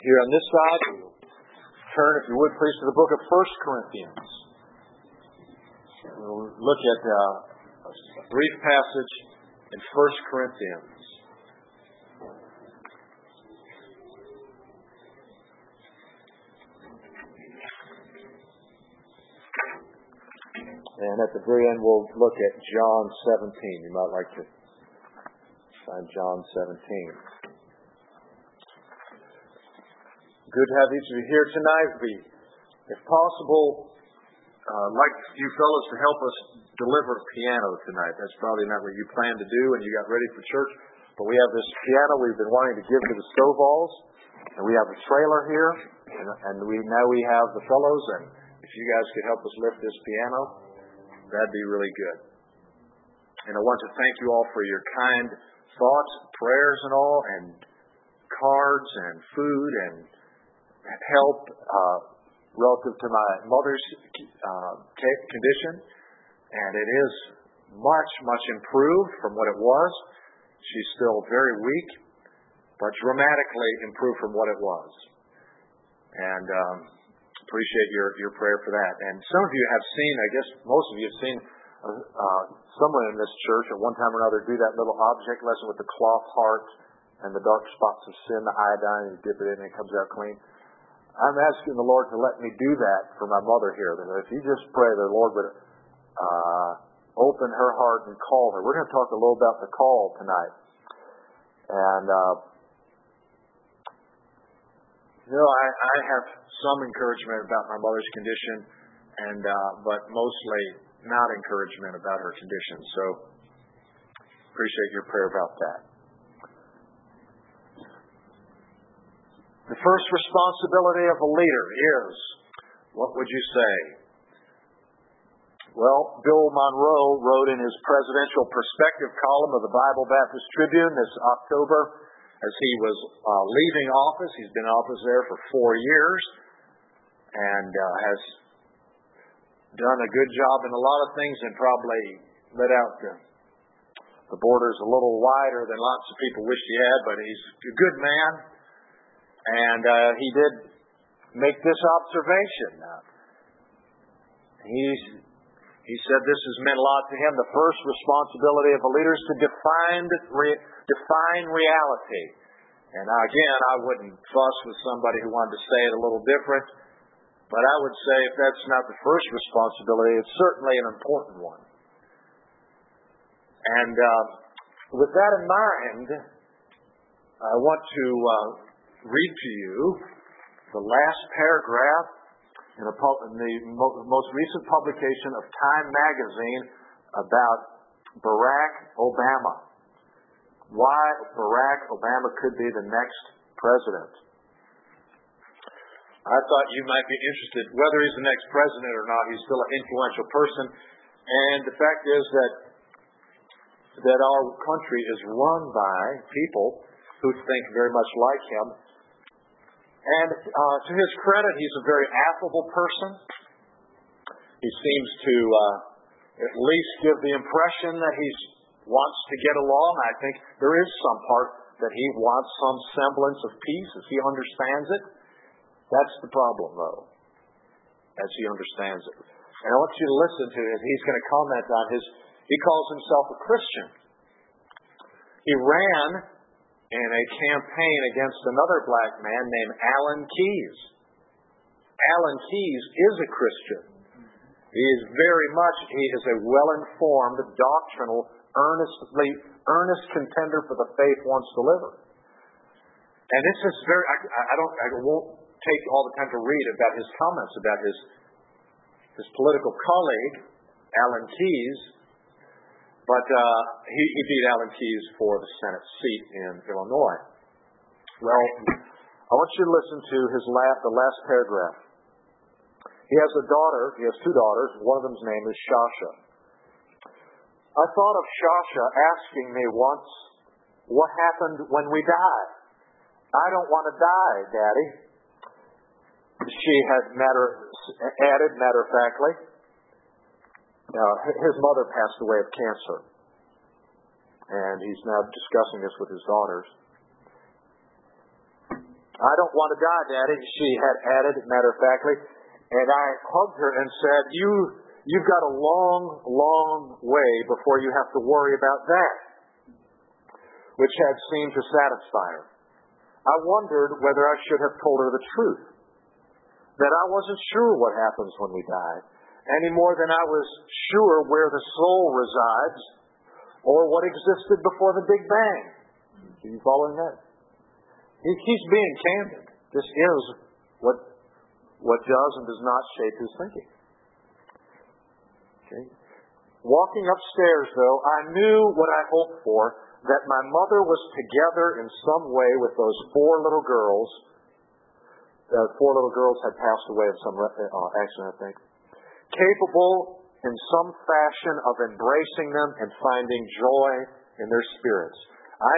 Here on this side, turn, if you would please, to the book of 1 Corinthians. We'll look at a brief passage in 1 Corinthians. And at the very end, we'll look at John 17. You might like to find John 17. Good to have each of you here tonight. If possible, like you fellows to help us deliver a piano tonight. That's probably not what you planned to do when you got ready for church. But we have this piano we've been wanting to give to the Stovall's. And we have a trailer here. And now we have the fellows. And if you guys could help us lift this piano, that'd be really good. And I want to thank you all for your kind thoughts, prayers and all, and cards and food and help relative to my mother's condition. And it is much, much improved from what it was. She's still very weak, but dramatically improved from what it was. And appreciate your prayer for that. And some of you have seen, I guess most of you have seen someone in this church at one time or another do that little object lesson with the cloth heart and the dark spots of sin, the iodine, and you dip it in and it comes out clean. I'm asking the Lord to let me do that for my mother here. That if you just pray, the Lord would open her heart and call her. We're going to talk a little about the call tonight. And, I have some encouragement about my mother's condition, but mostly not encouragement about her condition. So, appreciate your prayer about that. The first responsibility of a leader is, what would you say? Well, Bill Monroe wrote in his presidential perspective column of the Bible Baptist Tribune this October, as he was leaving office. He's been in office there for 4 years and has done a good job in a lot of things and probably let out the borders a little wider than lots of people wished he had, but he's a good man. And he did make this observation. He said this has meant a lot to him. The first responsibility of a leader is to define reality. And again, I wouldn't fuss with somebody who wanted to say it a little different, but I would say if that's not the first responsibility, it's certainly an important one. And with that in mind, I want to read to you the last paragraph in the most recent publication of Time magazine about Barack Obama. Why Barack Obama could be the next president. I thought you might be interested, whether he's the next president or not, he's still an influential person. And the fact is that our country is run by people who think very much like him. And to his credit, he's a very affable person. He seems to at least give the impression that he wants to get along. I think there is some part that he wants some semblance of peace as he understands it. That's the problem, though, as he understands it. And I want you to listen to it. He's going to comment on he calls himself a Christian. He ran in a campaign against another black man named Alan Keyes. Alan Keyes is a Christian. He is a well-informed, doctrinal, earnest contender for the faith once delivered. And this is I won't take all the time to read about his comments about his political colleague, Alan Keyes, but he beat Alan Keyes for the Senate seat in Illinois. Well, I want you to listen to the last paragraph. He has a daughter. He has 2 daughters. One of them's name is Shasha. I thought of Shasha asking me once, what happened when we die? I don't want to die, Daddy. She had added matter-of-factly. His mother passed away of cancer. And he's now discussing this with his daughters. I don't want to die, Daddy, she had added, matter-of-factly. And I hugged her and said, You've got a long, long way before you have to worry about that, which had seemed to satisfy her. I wondered whether I should have told her the truth, that I wasn't sure what happens when we die, any more than I was sure where the soul resides or what existed before the Big Bang. Are you following that? He's being candid. This is what does and does not shape his thinking. Okay. Walking upstairs, though, I knew what I hoped for, that my mother was together in some way with those four little girls. Four little girls had passed away in some accident, I think. Capable in some fashion of embracing them and finding joy in their spirits. I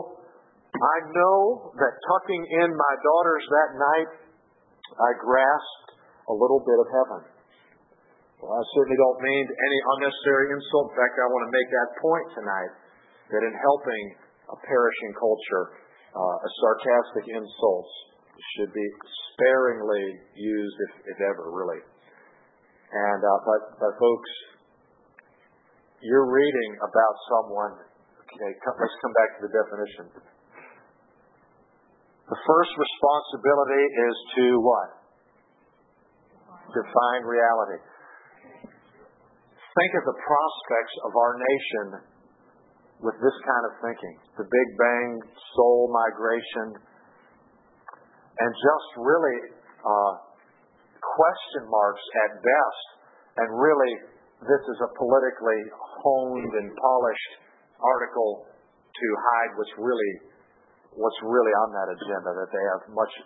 know that tucking in my daughters that night, I grasped a little bit of heaven. Well, I certainly don't mean any unnecessary insult. In fact, I want to make that point tonight, that in helping a perishing culture, sarcastic insults should be sparingly used, if ever, really. And but folks, you're reading about someone. Okay, let's come back to the definition. The first responsibility is to what? Define reality. Think of the prospects of our nation with this kind of thinking. The Big Bang, soul migration, and just really question marks at best. And really, this is a politically honed and polished article to hide what's really on that agenda, that they have much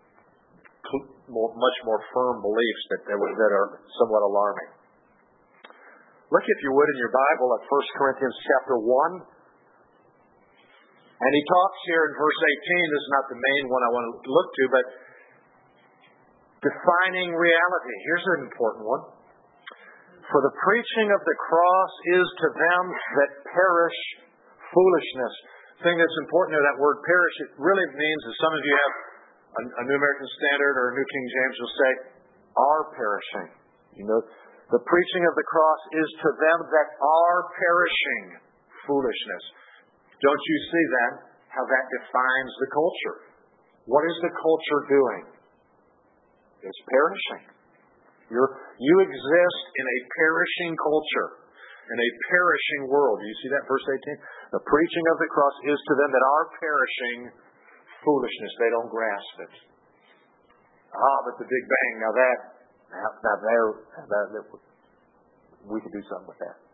more firm beliefs that are somewhat alarming. Look, if you would, in your Bible at 1 Corinthians chapter 1. And he talks here in verse 18, this is not the main one I want to look to, but defining reality. Here's an important one. For the preaching of the cross is to them that perish foolishness. The thing that's important there, that word perish, it really means, as some of you have a New American Standard or a New King James will say, are perishing. You know, the preaching of the cross is to them that are perishing foolishness. Don't you see then how that defines the culture? What is the culture doing? It's perishing. You exist in a perishing culture, in a perishing world. Do you see that, verse 18? The preaching of the cross is to them that are perishing foolishness. They don't grasp it. But the Big Bang, we could do something with that.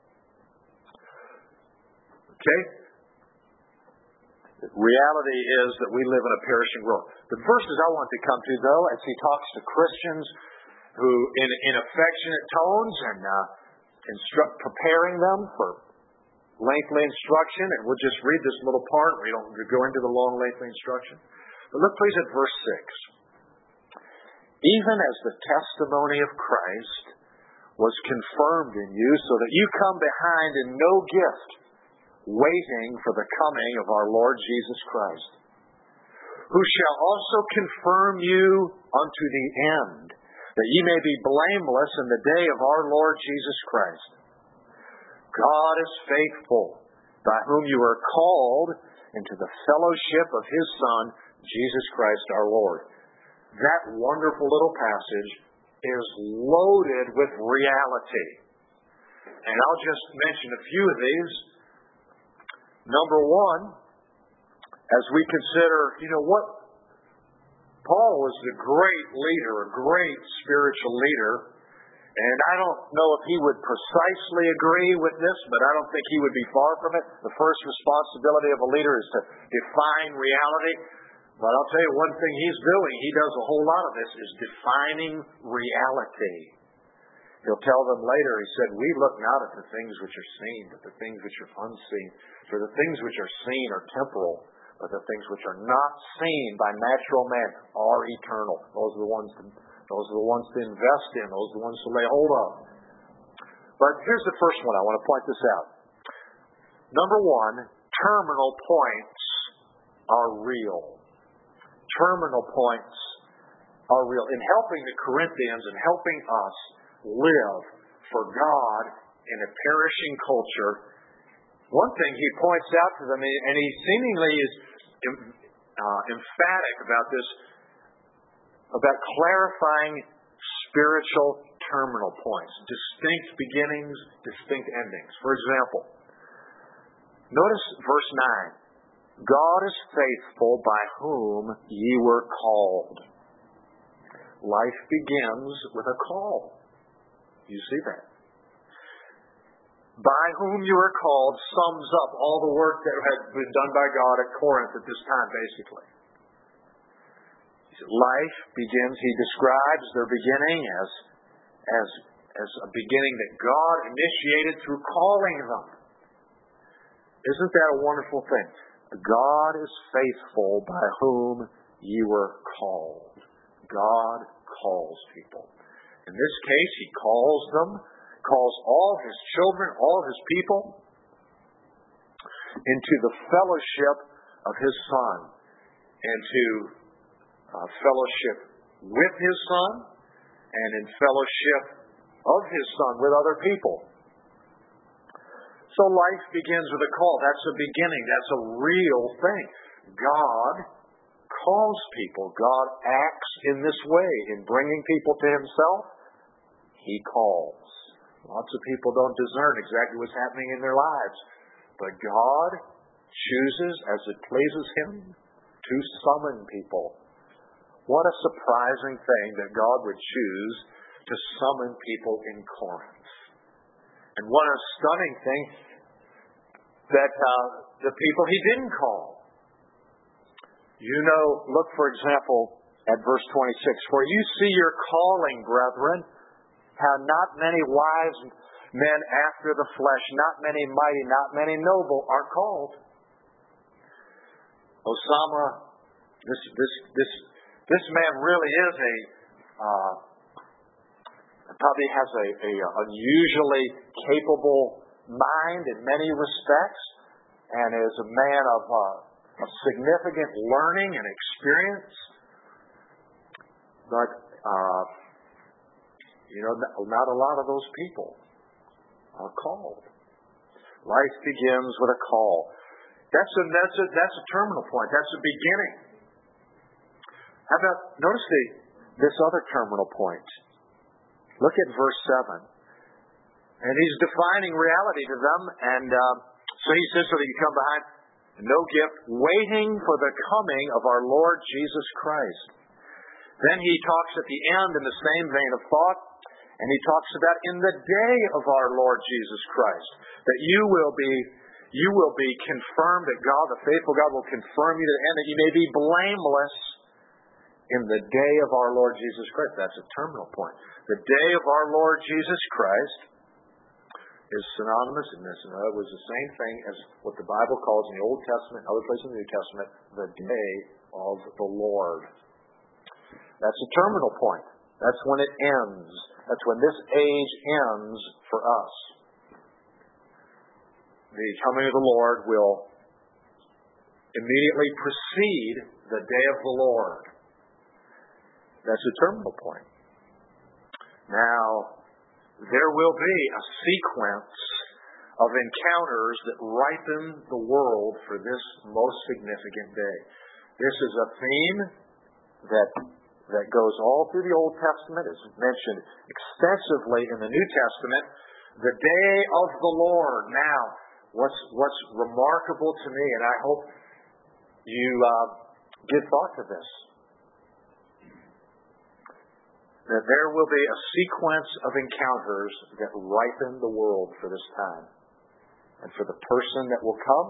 Okay? Reality is that we live in a perishing world. The verses I want to come to, though, as he talks to Christians who, in affectionate tones and preparing them for lengthy instruction, and we'll just read this little part. We don't go into the long, lengthy instruction. But look, please, at verse 6. Even as the testimony of Christ was confirmed in you, so that you come behind in no gift, waiting for the coming of our Lord Jesus Christ, who shall also confirm you unto the end, that ye may be blameless in the day of our Lord Jesus Christ. God is faithful, by whom you are called into the fellowship of His Son, Jesus Christ our Lord. That wonderful little passage is loaded with reality. And I'll just mention a few of these. Number one, as we consider, what Paul was a great leader, a great spiritual leader, and I don't know if he would precisely agree with this, but I don't think he would be far from it. The first responsibility of a leader is to define reality. But I'll tell you one thing he's doing, he does a whole lot of this, is defining reality. He'll tell them later, he said, we look not at the things which are seen, but the things which are unseen. For the things which are seen are temporal, but the things which are not seen by natural man are eternal. Those are the ones to invest in. Those are the ones to lay hold of. But here's the first one. I want to point this out. Number one, terminal points are real. terminal points are real. In helping the Corinthians and helping us live for God in a perishing culture, one thing he points out to them, and he seemingly is emphatic about this, about clarifying spiritual terminal points, distinct beginnings, distinct endings. For example, notice verse 9. God is faithful by whom ye were called. Life begins with a call. You see that? By whom you were called sums up all the work that had been done by God at Corinth at this time, basically. Life begins, he describes their beginning as a beginning that God initiated through calling them. Isn't that a wonderful thing? God is faithful by whom you were called. God calls people. In this case, he calls them, calls all his children, all his people, into the fellowship of his Son, into fellowship with his Son, and in fellowship of his Son with other people. So life begins with a call. That's a beginning. That's a real thing. God calls people. God acts in this way in bringing people to himself. He calls. Lots of people don't discern exactly what's happening in their lives. But God chooses, as it pleases him, to summon people. What a surprising thing that God would choose to summon people in Corinth. And what a stunning thing that the people he didn't call. You know, look for example at verse 26. For you see your calling, brethren, how not many wise men after the flesh, not many mighty, not many noble are called. Osama, this man really is probably has a unusually capable mind in many respects, and is a man of significant learning and experience. But not a lot of those people are called. Life begins with a call. That's a terminal point. That's a beginning. How about notice this other terminal point? Look at verse 7. And he's defining reality to them, and so he says, so that you come behind no gift, waiting for the coming of our Lord Jesus Christ. Then he talks at the end in the same vein of thought, and he talks about in the day of our Lord Jesus Christ, that you will be confirmed, that God, the faithful God, will confirm you to the end, that you may be blameless in the day of our Lord Jesus Christ. That's a terminal point. The day of our Lord Jesus Christ is synonymous in this. And it was the same thing as what the Bible calls in the Old Testament, other places in the New Testament, the day of the Lord. That's a terminal point. That's when it ends. That's when this age ends for us. The coming of the Lord will immediately precede the day of the Lord. That's a terminal point. Now, there will be a sequence of encounters that ripen the world for this most significant day. This is a theme that goes all through the Old Testament, is mentioned extensively in the New Testament. The day of the Lord. Now, what's remarkable to me, and I hope you give thought to this, that there will be a sequence of encounters that ripen the world for this time. And for the person that will come,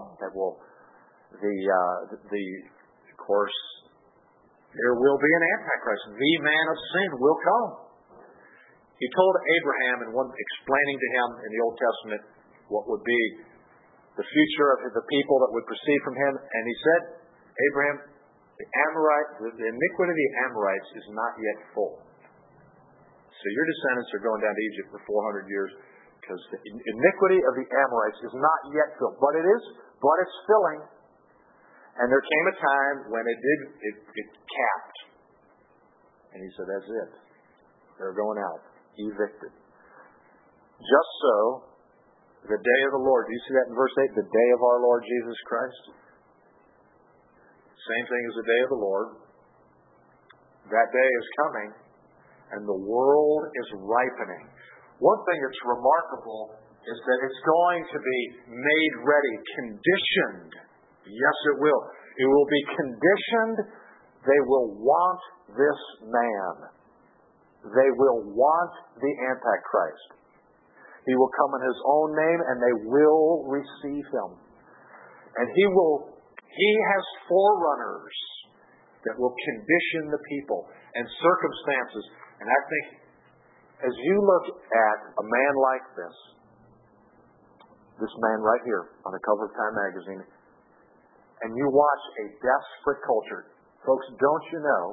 of course, there will be an Antichrist. The man of sin will come. He told Abraham, explaining to him in the Old Testament what would be the future of the people that would proceed from him, and he said, Abraham, the iniquity of the Amorites is not yet full. So your descendants are going down to Egypt for 400 years because the iniquity of the Amorites is not yet filled. But it's filling. And there came a time when it capped. And he said, that's it. They're going out. Evicted. Just so, the day of the Lord. Do you see that in verse 8? The day of our Lord Jesus Christ. Same thing as the day of the Lord. That day is coming, and the world is ripening. One thing that's remarkable is that it's going to be made ready, conditioned. Yes, it will. It will be conditioned. They will want this man. They will want the Antichrist. He will come in his own name, and they will receive him. And he has forerunners that will condition the people and circumstances. And I think as you look at a man like this man right here on the cover of Time magazine, and you watch a desperate culture, folks, don't you know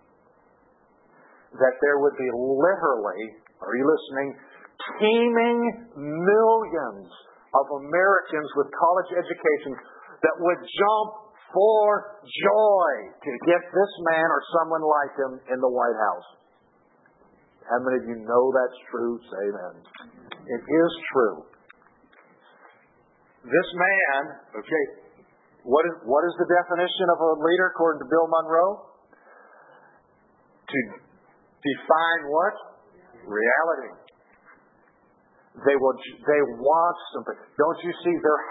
that there would be literally, are you listening, teeming millions of Americans with college educations that would jump for joy to get this man or someone like him in the White House? How many of you know that's true? Say amen. It is true. This man, okay, what is the definition of a leader according to Bill Monroe? To define what? Reality. They want something. Don't you see? They're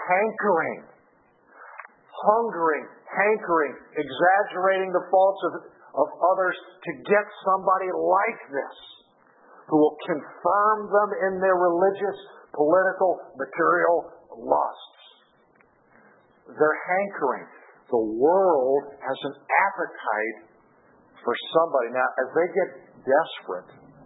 hungering, exaggerating the faults of others to get somebody like this who will confirm them in their religious, political, material lusts. They're hankering. The world has an appetite for somebody. Now, as they get desperate,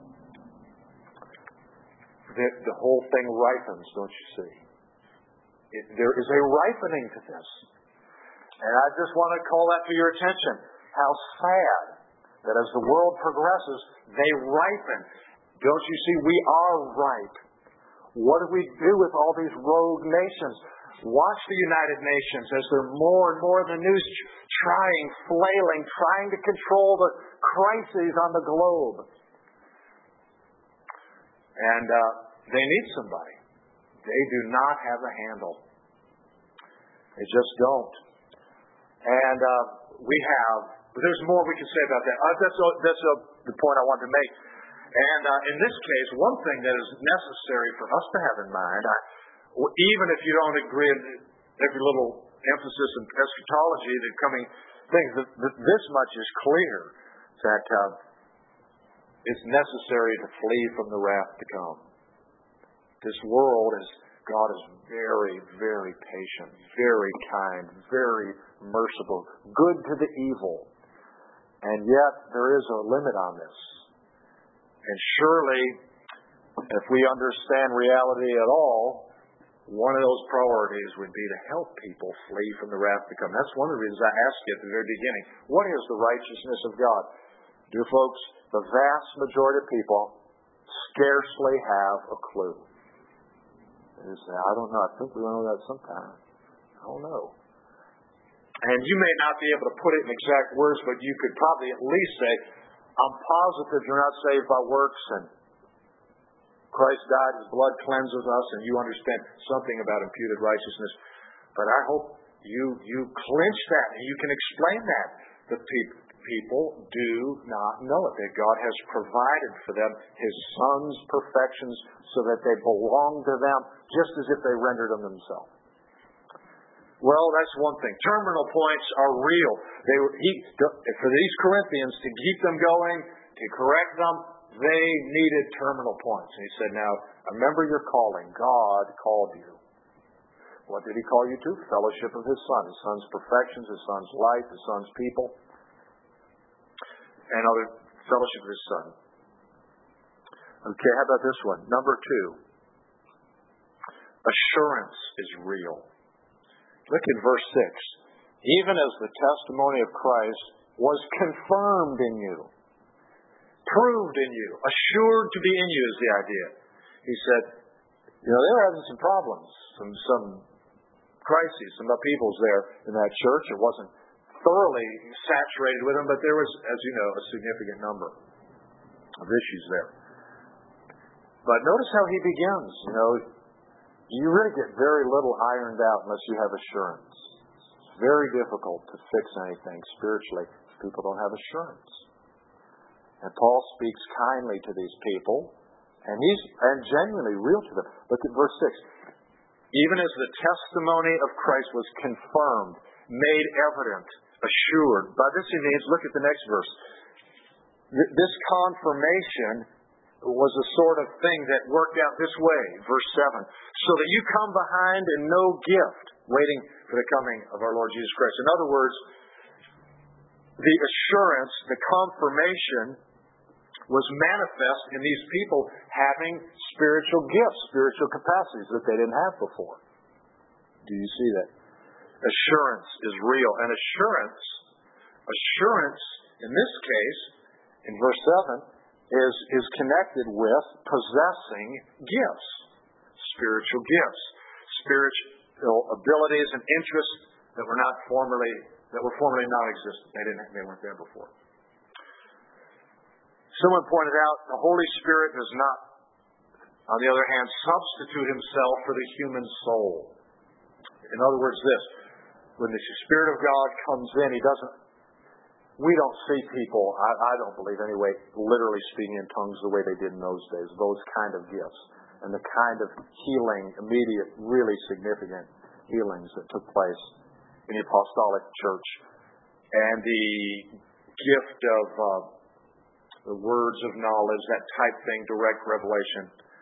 the whole thing ripens, don't you see? There is a ripening to this. And I just want to call that to your attention. How sad that as the world progresses, they ripen. Don't you see? We are ripe. What do we do with all these rogue nations? Watch the United Nations as they're more and more in the news flailing, trying to control the crises on the globe. And they need somebody. They do not have a handle. They just don't. And there's more we can say about that. That's the point I wanted to make. And in this case, one thing that is necessary for us to have in mind, even if you don't agree with every little emphasis in eschatology, the coming things, this much is clear, that it's necessary to flee from the wrath to come. This world God is very, very patient, very kind, very merciful, good to the evil. And yet there is a limit on this. And surely, if we understand reality at all, one of those priorities would be to help people flee from the wrath to come. That's one of the reasons I asked you at the very beginning, what is the righteousness of God? Dear folks, the vast majority of people scarcely have a clue. They say, I don't know. I think we will know that sometime. I don't know. And you may not be able to put it in exact words, but you could probably at least say, I'm positive you're not saved by works, and Christ died, His blood cleanses us, and you understand something about imputed righteousness. But I hope you clinch that, and you can explain that. The people do not know it, that God has provided for them His Son's perfections so that they belong to them just as if they rendered them themselves. Well, that's one thing. Terminal points are real. For these Corinthians, to keep them going, to correct them, they needed terminal points. And he said, now, remember your calling. God called you. What did He call you to? Fellowship of His Son. His Son's perfections, His Son's life, His Son's people, and other fellowship of His Son. Okay, how about this one? Number 2. Assurance is real. Look at verse 6. Even as the testimony of Christ was confirmed in you, proved in you, assured to be in you is the idea. He said, they were having some problems, some crises, some upheavals there in that church. It wasn't thoroughly saturated with them, but there was, as you know, a significant number of issues there. But notice how he begins. You really get very little ironed out unless you have assurance. It's very difficult to fix anything spiritually if people don't have assurance. And Paul speaks kindly to these people, and he's genuinely real to them. Look at verse 6. Even as the testimony of Christ was confirmed, made evident, assured. By this he means, look at the next verse. This confirmation was a sort of thing that worked out this way, verse 7, so that you come behind in no gift, waiting for the coming of our Lord Jesus Christ. In other words, the assurance, the confirmation was manifest in these people having spiritual gifts, spiritual capacities that they didn't have before. Do you see that? Assurance is real. And assurance in this case, in verse 7, is connected with possessing gifts, spiritual gifts, spiritual abilities and interests that were formerly non-existent. They weren't there before. Someone pointed out the Holy Spirit does not, on the other hand, substitute himself for the human soul. In other words, when the Spirit of God comes in, we don't see people, I don't believe anyway, literally speaking in tongues the way they did in those days, those kind of gifts, and the kind of healing, immediate, really significant healings that took place in the apostolic church, and the gift of the words of knowledge, that type thing, direct revelation.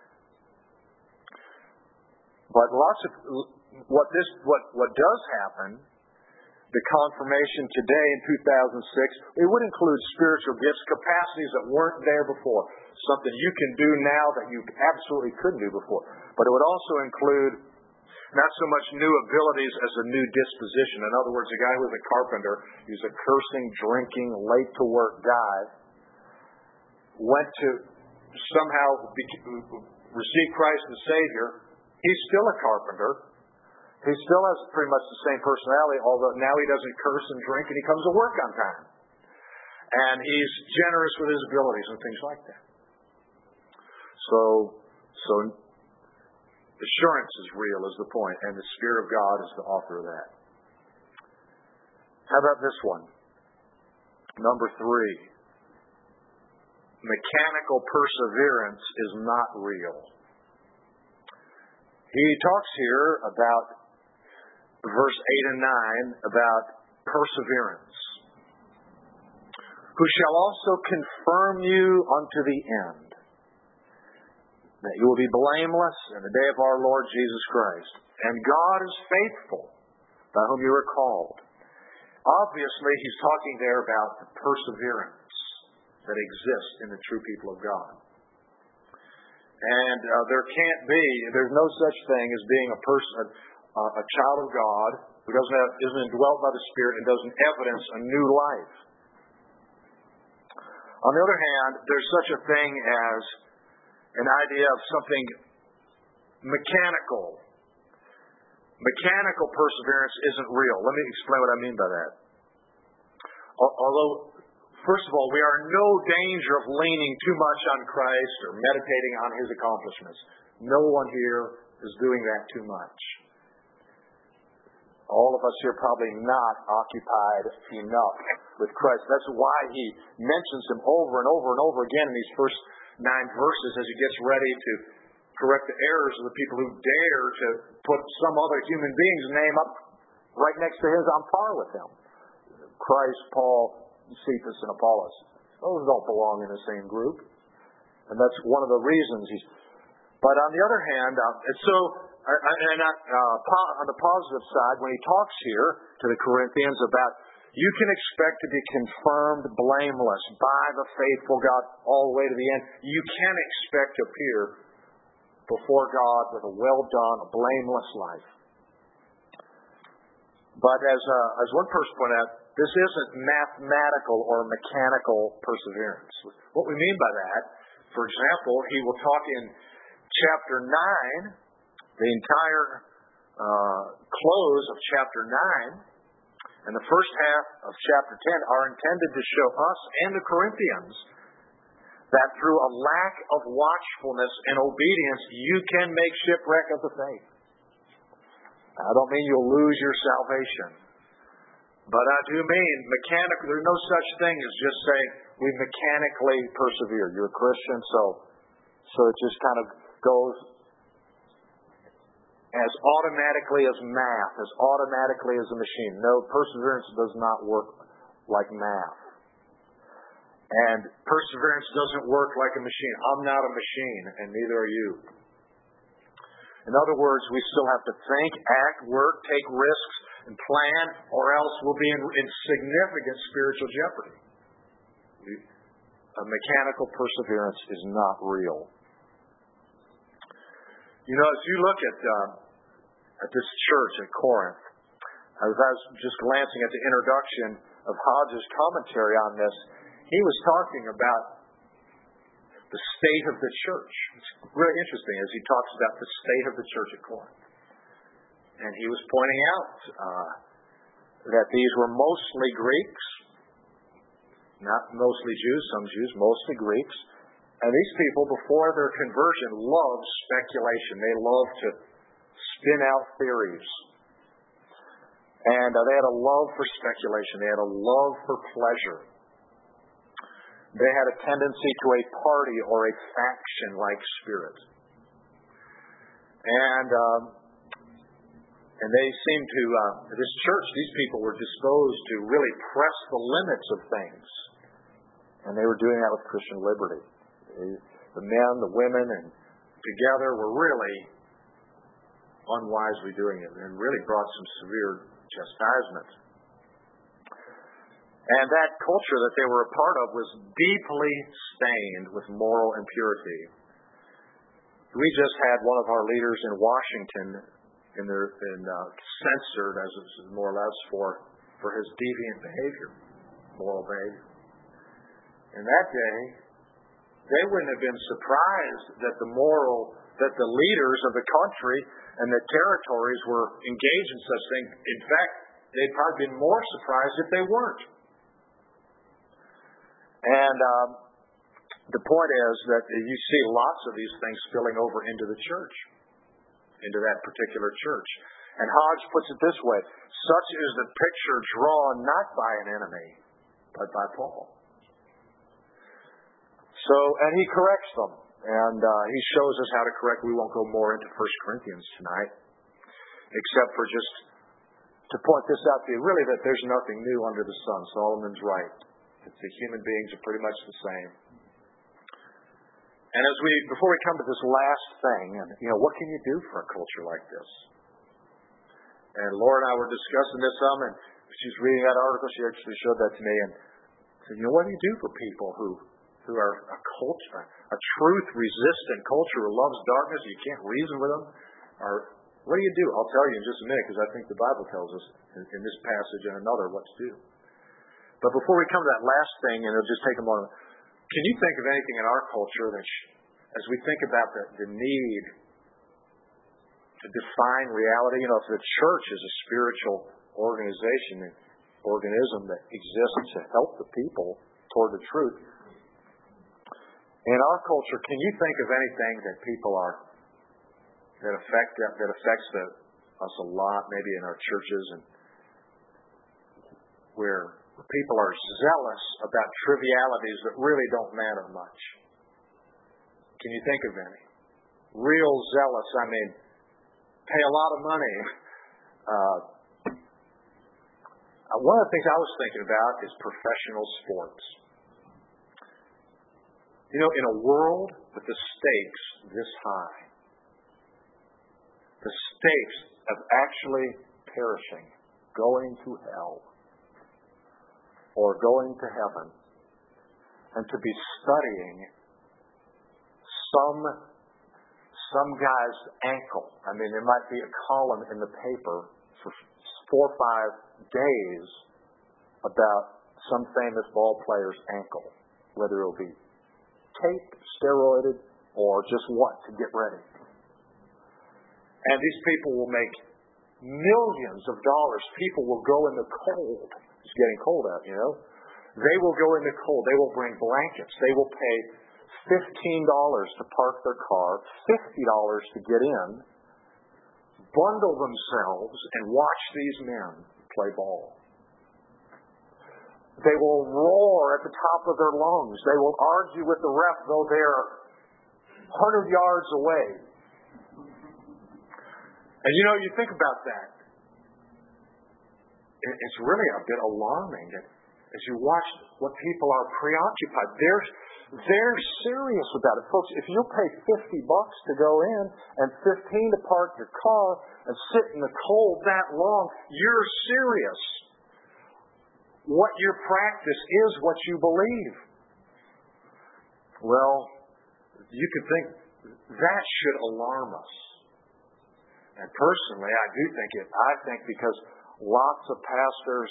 But what does happen, the confirmation today in 2006, it would include spiritual gifts, capacities that weren't there before, something you can do now that you absolutely couldn't do before. But it would also include not so much new abilities as a new disposition. In other words, a guy who was a carpenter, he was a cursing, drinking, late-to-work guy, went to somehow receive Christ as Savior. He's still a carpenter. He still has pretty much the same personality, although now he doesn't curse and drink, and he comes to work on time. And he's generous with his abilities and things like that. So assurance is real, is the point, and the Spirit of God is the author of that. How about this one? Number 3. Mechanical perseverance is not real. He talks here about verse 8 and 9 about perseverance. Who shall also confirm you unto the end, that you will be blameless in the day of our Lord Jesus Christ. And God is faithful, by whom you are called. Obviously, he's talking there about the perseverance that exists in the true people of God. And there's no such thing as being a person, a child of God who isn't indwelt by the Spirit and doesn't evidence a new life. On the other hand, there's such a thing as an idea of something mechanical. Mechanical perseverance isn't real. Let me explain what I mean by that. Although, first of all, we are in no danger of leaning too much on Christ or meditating on his accomplishments. No one here is doing that too much. All of us here probably not occupied enough with Christ. That's why he mentions him over and over and over again in these first 9 verses as he gets ready to correct the errors of the people who dare to put some other human being's name up right next to his on par with him. Christ, Paul, Cephas, and Apollos. Those don't belong in the same group. And that's one of the reasons But on the other hand, on the positive side, when he talks here to the Corinthians about you can expect to be confirmed blameless by the faithful God all the way to the end. You can expect to appear before God with a well-done, blameless life. But as one person pointed out, this isn't mathematical or mechanical perseverance. What we mean by that, for example, he will talk in chapter 9, the entire close of chapter 9 and the first half of chapter 10 are intended to show us and the Corinthians that through a lack of watchfulness and obedience, you can make shipwreck of the faith. I don't mean you'll lose your salvation, but I do mean mechanical. There's no such thing as just saying we mechanically persevere. You're a Christian, so it just kind of goes as automatically as math, as automatically as a machine. No, perseverance does not work like math. And perseverance doesn't work like a machine. I'm not a machine, and neither are you. In other words, we still have to think, act, work, take risks, and plan, or else we'll be in significant spiritual jeopardy. A mechanical perseverance is not real. You know, as you look at this church at Corinth, as I was just glancing at the introduction of Hodges' commentary on this, he was talking about the state of the church. It's really interesting as he talks about the state of the church at Corinth. And he was pointing out that these were mostly Greeks, not mostly Jews, some Jews, mostly Greeks. And these people, before their conversion, loved speculation. They loved to spin out theories. And they had a love for speculation. They had a love for pleasure. They had a tendency to a party or a faction-like spirit. And they seemed to, this church, these people were disposed to really press the limits of things. And they were doing that with Christian liberty. The men, the women, and together were really unwisely doing it and really brought some severe chastisement. And that culture that they were a part of was deeply stained with moral impurity. We just had one of our leaders in Washington censored, as it's more or less, for his deviant behavior, moral behavior. In that day, they wouldn't have been surprised that the leaders of the country and the territories were engaged in such things. In fact, they'd probably been more surprised if they weren't. And the point is that you see lots of these things spilling over into the church, into that particular church. And Hodge puts it this way: such is the picture drawn not by an enemy, but by Paul. So, and he corrects them, and he shows us how to correct. We won't go more into 1 Corinthians tonight, except for just to point this out to you, really, that there's nothing new under the sun. Solomon's right. The human beings are pretty much the same. And before we come to this last thing, what can you do for a culture like this? And Laura and I were discussing this some, and she's reading that article. She actually showed that to me, and said, what do you do for people who are a truth-resistant culture who loves darkness? You can't reason with them. Or what do you do? I'll tell you in just a minute, because I think the Bible tells us in this passage and another what to do. But before we come to that last thing, and it'll just take a moment, can you think of anything in our culture that, as we think about the need to define reality, if the church is a spiritual organism that exists to help the people toward the truth, in our culture, can you think of anything that people that affects us a lot, maybe in our churches, and where people are zealous about trivialities that really don't matter much? Can you think of any? Real zealous, pay a lot of money. One of the things I was thinking about is professional sports. In a world with the stakes this high, the stakes of actually perishing, going to hell, or going to heaven, and to be studying some guy's ankle. There might be a column in the paper for 4 or 5 days about some famous ball player's ankle, whether it'll be taped, steroided, or just what to get ready. And these people will make millions of dollars. People will go in the cold. It's getting cold out, you know. They will go in the cold. They will bring blankets. They will pay $15 to park their car, $50 to get in, bundle themselves, and watch these men play ball. They will roar at the top of their lungs. They will argue with the ref, though they're 100 yards away. And you know, you think about that. It's really a bit alarming that as you watch what people are preoccupied. They're serious about it. Folks, if you'll pay $50 to go in and $15 to park your car and sit in the cold that long, you're serious. What your practice is what you believe. Well, you could think that should alarm us. And personally, I do think it. I think because lots of pastors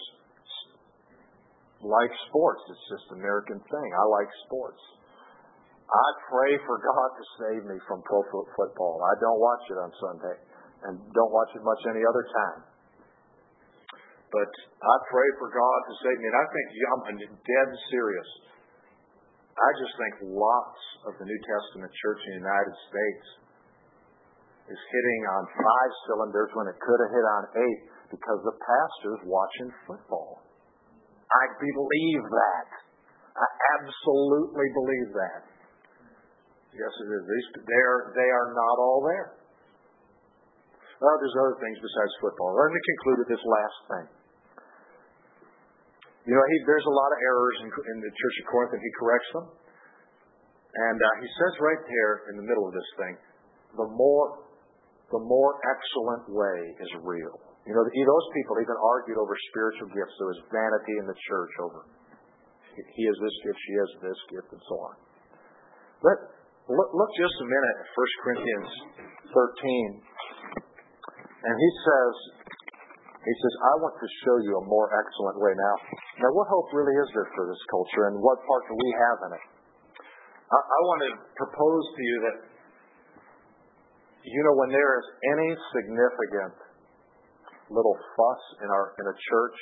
like sports. It's just an American thing. I like sports. I pray for God to save me from pro football. I don't watch it on Sunday and don't watch it much any other time. But I pray for God to save me. And I think I'm dead serious. I just think lots of the New Testament church in the United States is hitting on 5 cylinders when it could have hit on 8 because the pastor's watching football. I believe that. I absolutely believe that. Yes, it is. They are not all there. Well, there's other things besides football. Let me conclude with this last thing. You know, there's a lot of errors in the Church of Corinth, and he corrects them. And he says right there in the middle of this thing, the more excellent way is real. You know, those people even argued over spiritual gifts. There was vanity in the church over he has this gift, she has this gift, and so on. But look just a minute at 1 Corinthians 13. And he says, I want to show you a more excellent way. Now what hope really is there for this culture, and what part do we have in it? I want to propose to you that, you know, when there is any significant little fuss in a church,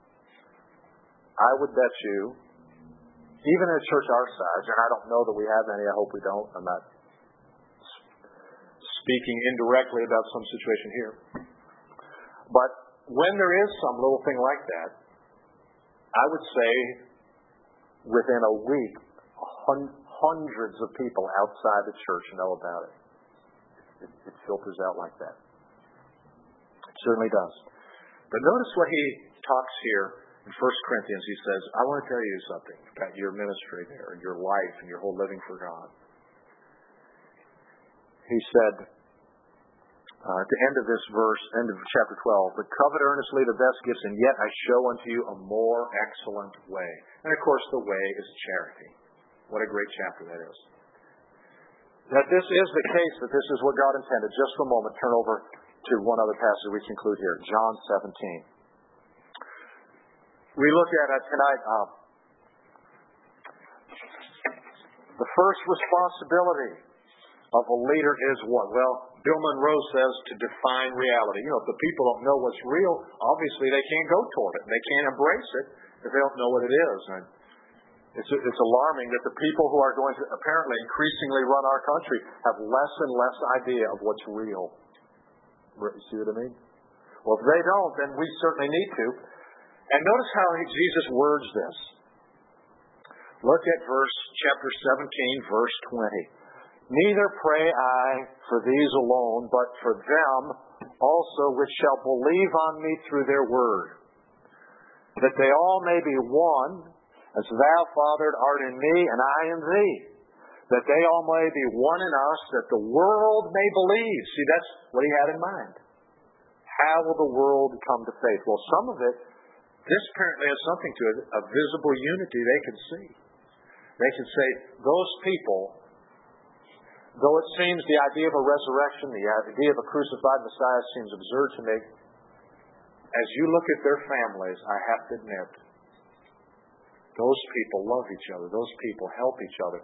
I would bet you, even in a church our size, and I don't know that we have any, I hope we don't, I'm not speaking indirectly about some situation here, but when there is some little thing like that, I would say within a week, hundreds of people outside the church know about it. It filters out like that. It certainly does. But notice what he talks here in 1 Corinthians. He says, I want to tell you something about your ministry there, and your life, and your whole living for God. He said, at the end of this verse, end of chapter 12, but covet earnestly the best gifts, and yet I show unto you a more excellent way. And of course, the way is charity. What a great chapter that is. That this is the case, that this is what God intended. Just for a moment, turn over to one other passage we conclude here, John 17. We look at it tonight. The first responsibility of a leader is what? Well, Bill Monroe says to define reality. You know, if the people don't know what's real, obviously they can't go toward it. They can't embrace it if they don't know what it is. And it's alarming that the people who are going to apparently increasingly run our country have less and less idea of what's real. You see what I mean? Well, if they don't, then we certainly need to. And notice how Jesus words this. Look at chapter 17, verse 20. Neither pray I for these alone, but for them also which shall believe on me through their word, that they all may be one, as thou, Father, art in me, and I in thee, that they all may be one in us, that the world may believe. See, that's what he had in mind. How will the world come to faith? Well, some of it, this apparently has something to it, a visible unity they can see. They can say, those people, though it seems the idea of a resurrection, the idea of a crucified Messiah seems absurd to me, as you look at their families, I have to admit, those people love each other. Those people help each other.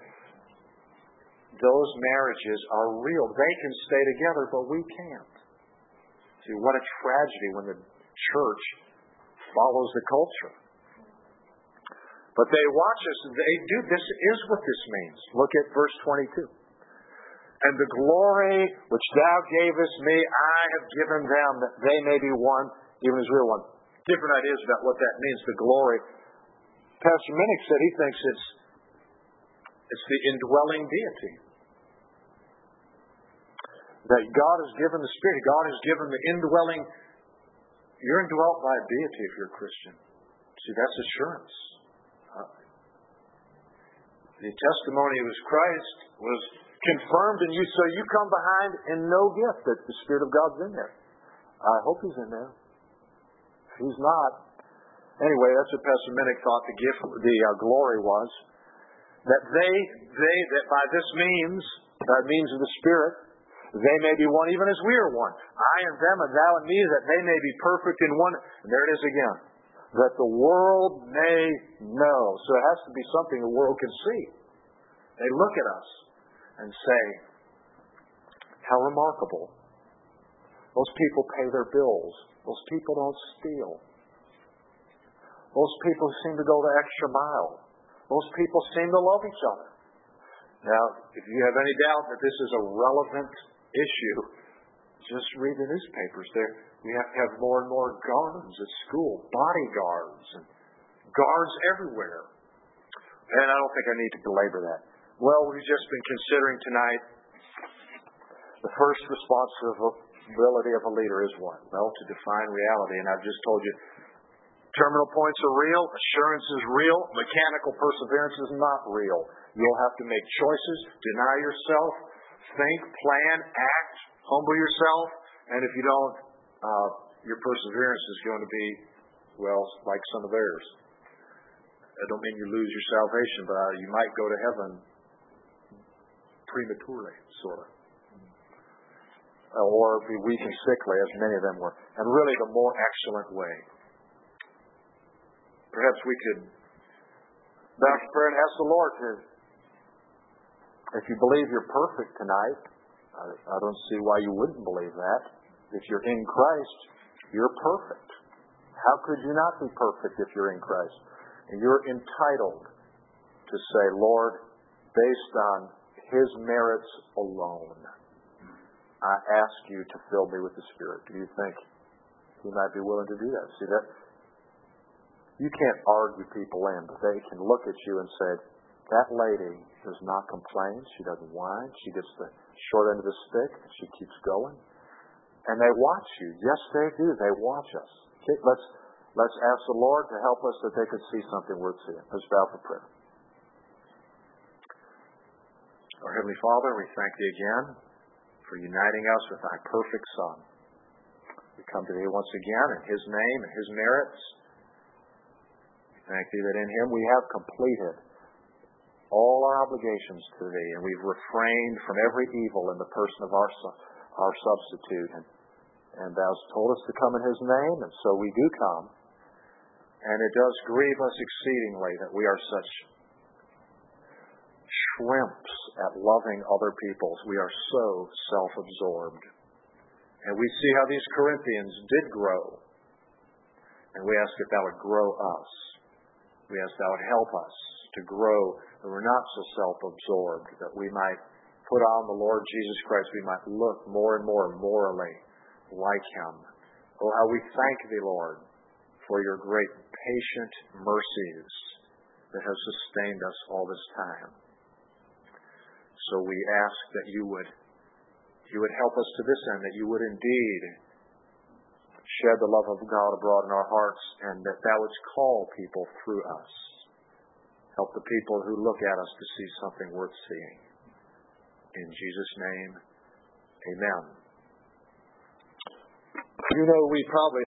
Those marriages are real. They can stay together, but we can't. See, what a tragedy when the church follows the culture. But they watch us, and they do. This is what this means. Look at verse 22. And the glory which thou gavest me, I have given them, that they may be one, even as we are one. Different ideas about what that means, the glory. Pastor Minnick said he thinks it's the indwelling deity. That God has given the Spirit. God has given the indwelling. You're indwelt by a deity if you're a Christian. See, that's assurance. The testimony of Christ was confirmed in you, so you come behind and no gift that the Spirit of God's in there. I hope He's in there. If He's not, anyway, that's what Pastor Minnick thought the gift, the glory was. That that by this means, by means of the Spirit, they may be one, even as we are one. I and them, and thou and me, that they may be perfect in one. And there it is again. That the world may know. So it has to be something the world can see. They look at us and say, how remarkable. Those people pay their bills. Those people don't steal. Those people seem to go the extra mile. Those people seem to love each other. Now, if you have any doubt that this is a relevant issue, just read the newspapers. We have to have more and more guards at school, bodyguards, and guards everywhere. And I don't think I need to belabor that. Well, we've just been considering tonight the first responsibility of a leader is what? Well, to define reality. And I've just told you, terminal points are real, assurance is real, mechanical perseverance is not real. You'll have to make choices, deny yourself, think, plan, act, humble yourself, and if you don't, your perseverance is going to be, well, like some of theirs. I don't mean you lose your salvation, but you might go to heaven prematurely, sort of. Or be weak and sickly, as many of them were. And really the more excellent way. Perhaps we could bow to prayer and ask the Lord to, if you believe you're perfect tonight, I don't see why you wouldn't believe that. If you're in Christ, you're perfect. How could you not be perfect if you're in Christ? And you're entitled to say, Lord, based on His merits alone, I ask you to fill me with the Spirit. Do you think He might be willing to do that? See that? You can't argue people in, but they can look at you and say, that lady does not complain. She doesn't whine. She gets the short end of the stick. She keeps going. And they watch you. Yes, they do. They watch us. Okay, let's ask the Lord to help us that they could see something worth seeing. Let's bow for prayer. Our Heavenly Father, we thank Thee again for uniting us with Thy perfect Son. We come to Thee once again in His name and His merits. We thank Thee that in Him we have completed all our obligations to Thee, and we've refrained from every evil in the person of our substitute. And Thou hast told us to come in His name, and so we do come. And it does grieve us exceedingly that we are such shrimps at loving other people. We are so self-absorbed. And we see how these Corinthians did grow. And we ask that Thou would grow us. We ask Thou would help us to grow, that we're not so self-absorbed, that we might put on the Lord Jesus Christ. We might look more and more morally like Him. Oh, how we thank Thee, Lord, for Your great patient mercies that have sustained us all this time. So we ask that You would help us to this end, that You would indeed shed the love of God abroad in our hearts, and that Thou wouldst call people through us. Help the people who look at us to see something worth seeing. In Jesus' name, amen. You know, we probably